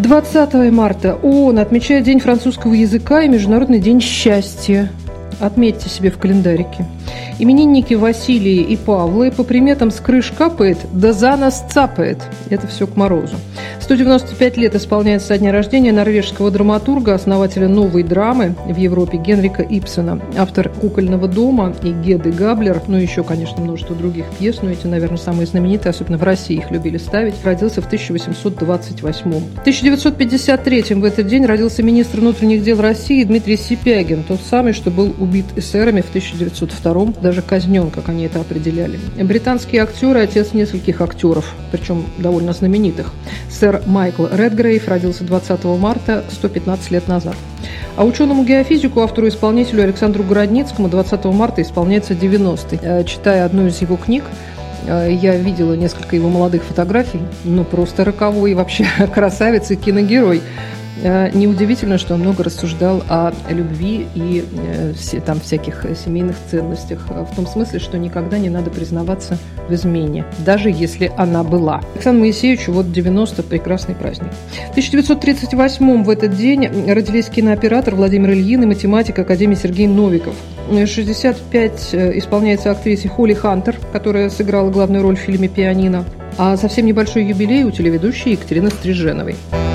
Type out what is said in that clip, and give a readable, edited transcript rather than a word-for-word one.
20 марта ООН отмечает День французского языка и Международный день счастья. Отметьте себе в календарике. Именинники Василии и Павлы по приметам «с крыш капает, да за нас цапает». Это все к морозу. 195 лет исполняется со дня рождения норвежского драматурга, основателя новой драмы в Европе Генрика Ибсена, автор «Кукольного дома» и «Геды Габлер», ну еще, конечно, множество других пьес, но эти, наверное, самые знаменитые, особенно в России их любили ставить. Родился в 1828. В 1953 в этот день родился министр внутренних дел России Дмитрий Сипягин, тот самый, что был убит эсерами в 1902, даже казнен, как они это определяли. Британский актер и отец нескольких актеров, причем довольно знаменитых. Сэр Майкл Редгрейв родился 20 марта 115 лет назад. А ученому-геофизику, автору-исполнителю Александру Городницкому 20 марта исполняется 90. Читая одну из его книг, я видела несколько его молодых фотографий, ну просто роковой вообще красавец и киногерой. Неудивительно, что он много рассуждал о любви и там всяких семейных ценностях, в том смысле, что никогда не надо признаваться в измене, даже если она была. Александру Моисеевичу вот 90, прекрасный праздник. В 1938 в этот день родились кинооператор Владимир Ильин и математик Академии Сергей Новиков. 65 исполняется актрисе Холли Хантер, которая сыграла главную роль в фильме «Пианино». А совсем небольшой юбилей у телеведущей Екатерины Стриженовой.